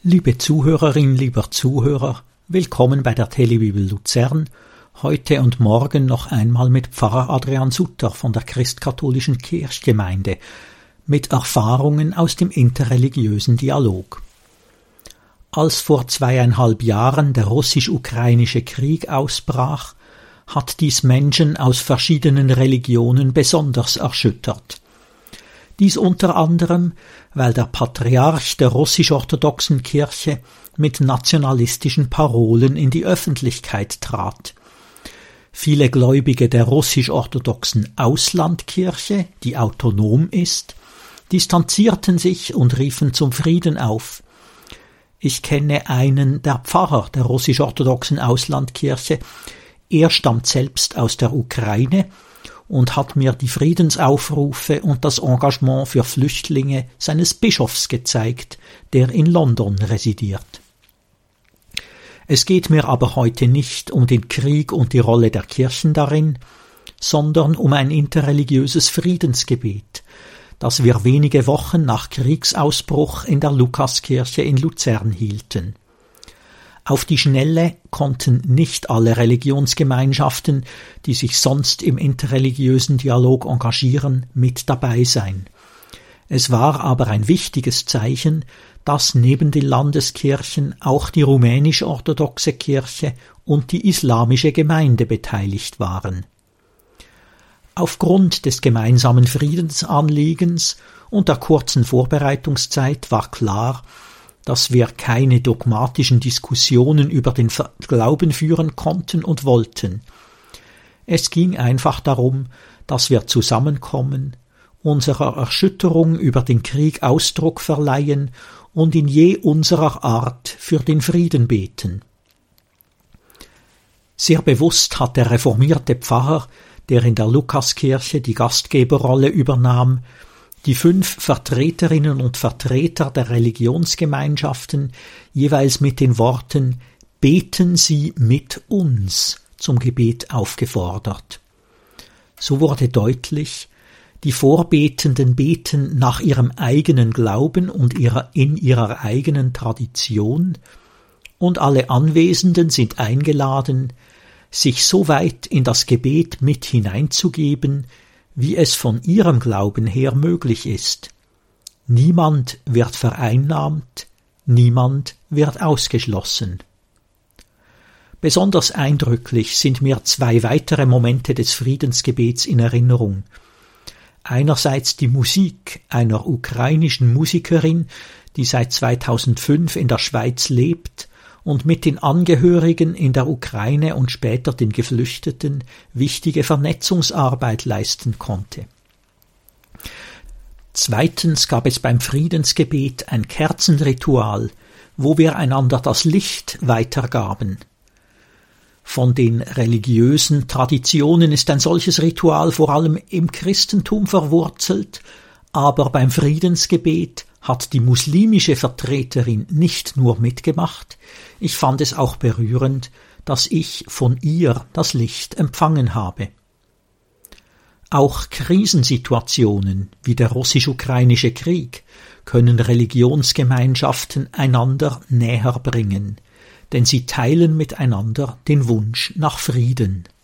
Liebe Zuhörerin, lieber Zuhörer, willkommen bei der Telebibel Luzern, heute und morgen noch einmal mit Pfarrer Adrian Sutter von der Christkatholischen Kirchgemeinde, mit Erfahrungen aus dem interreligiösen Dialog. Als vor 2,5 Jahren der russisch-ukrainische Krieg ausbrach, hat dies Menschen aus verschiedenen Religionen besonders erschüttert. Dies unter anderem, weil der Patriarch der russisch-orthodoxen Kirche mit nationalistischen Parolen in die Öffentlichkeit trat. Viele Gläubige der russisch-orthodoxen Auslandkirche, die autonom ist, distanzierten sich und riefen zum Frieden auf. Ich kenne einen der Pfarrer der russisch-orthodoxen Auslandkirche. Er stammt selbst aus der Ukraine und hat mir die Friedensaufrufe und das Engagement für Flüchtlinge seines Bischofs gezeigt, der in London residiert. Es geht mir aber heute nicht um den Krieg und die Rolle der Kirchen darin, sondern um ein interreligiöses Friedensgebet, das wir wenige Wochen nach Kriegsausbruch in der Lukaskirche in Luzern hielten. Auf die Schnelle konnten nicht alle Religionsgemeinschaften, die sich sonst im interreligiösen Dialog engagieren, mit dabei sein. Es war aber ein wichtiges Zeichen, dass neben den Landeskirchen auch die rumänisch-orthodoxe Kirche und die islamische Gemeinde beteiligt waren. Aufgrund des gemeinsamen Friedensanliegens und der kurzen Vorbereitungszeit war klar, dass wir keine dogmatischen Diskussionen über den Glauben führen konnten und wollten. Es ging einfach darum, dass wir zusammenkommen, unserer Erschütterung über den Krieg Ausdruck verleihen und in je unserer Art für den Frieden beten. Sehr bewusst hat der reformierte Pfarrer, der in der Lukaskirche die Gastgeberrolle übernahm, die 5 Vertreterinnen und Vertreter der Religionsgemeinschaften jeweils mit den Worten »Beten Sie mit uns« zum Gebet aufgefordert. So wurde deutlich, die Vorbetenden beten nach ihrem eigenen Glauben und in ihrer eigenen Tradition, und alle Anwesenden sind eingeladen, sich so weit in das Gebet mit hineinzugeben, wie es von ihrem Glauben her möglich ist. Niemand wird vereinnahmt, niemand wird ausgeschlossen. Besonders eindrücklich sind mir 2 weitere Momente des Friedensgebets in Erinnerung. Einerseits die Musik einer ukrainischen Musikerin, die seit 2005 in der Schweiz lebt und mit den Angehörigen in der Ukraine und später den Geflüchteten wichtige Vernetzungsarbeit leisten konnte. Zweitens gab es beim Friedensgebet ein Kerzenritual, wo wir einander das Licht weitergaben. Von den religiösen Traditionen ist ein solches Ritual vor allem im Christentum verwurzelt, aber beim Friedensgebet hat die muslimische Vertreterin nicht nur mitgemacht, ich fand es auch berührend, dass ich von ihr das Licht empfangen habe. Auch Krisensituationen wie der russisch-ukrainische Krieg können Religionsgemeinschaften einander näher bringen, denn sie teilen miteinander den Wunsch nach Frieden.